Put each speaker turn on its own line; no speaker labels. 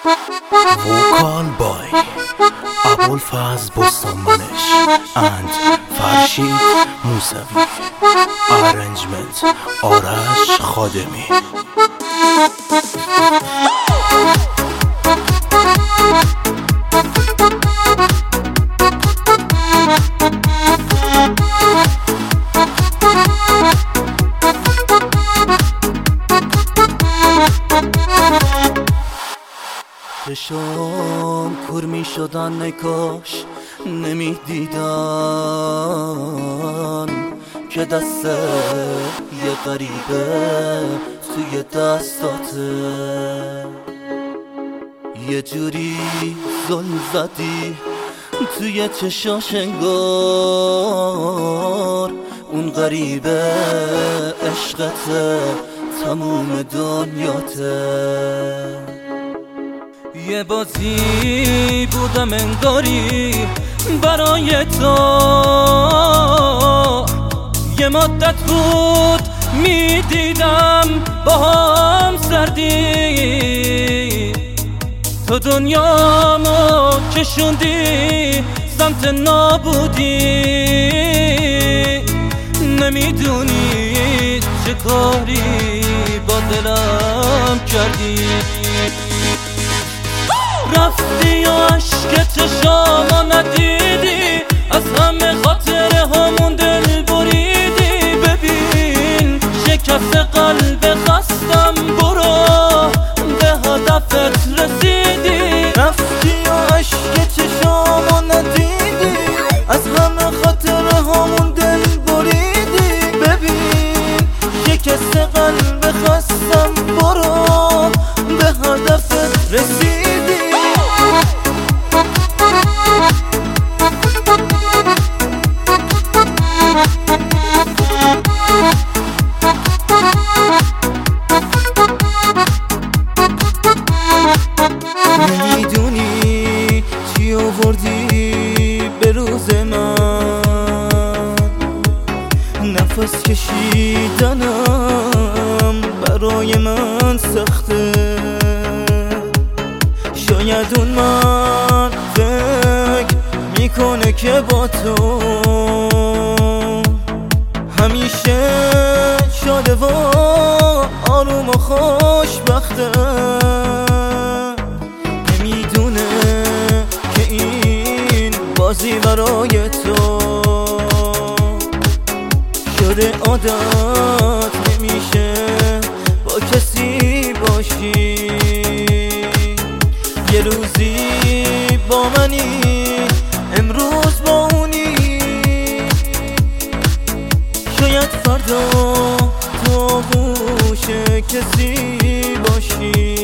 Vocal by Abulfaz Bostanbanesh and Farshid Musavi. Arrangement Arash Khademi.
چشام کور می شدن ای کاش نمی دیدن که دست یه غریبه توی دستاته، یه جوری زل زدی توی چشاش انگار اون غریبه عشقته تموم دنیاته. یه بازی بودم انگاری برای تو، یه مدت بود میدیدم با هم سردی، تو دنیامو کشوندی سمت نابودی، نمیدونی چه کاری با دلم کردی. رفتی و عشق چشامو ندیدی، از همه خاطره همون دل بریدی. ببین شکست قلب خستم، برو به هدفت رسیدی.
رفتی و عشق چشامو ندیدی، از همه خاطره همون دل بریدی. ببین شکست قلب خستم، برو به هدفت رسیدی. نمیدونی چی آوردی به روز من، نفس کشیدنم برای من سخته. شاید اون من فکر میکنه که با تو همیشه شاده و آروم و خوشبخته. نمیدونه که این بازی برای تو شده عادت، نمیشه با کسی باشی. یه روزی با منی، امروز با اونی، شاید فردا تو گوش کسی باشی.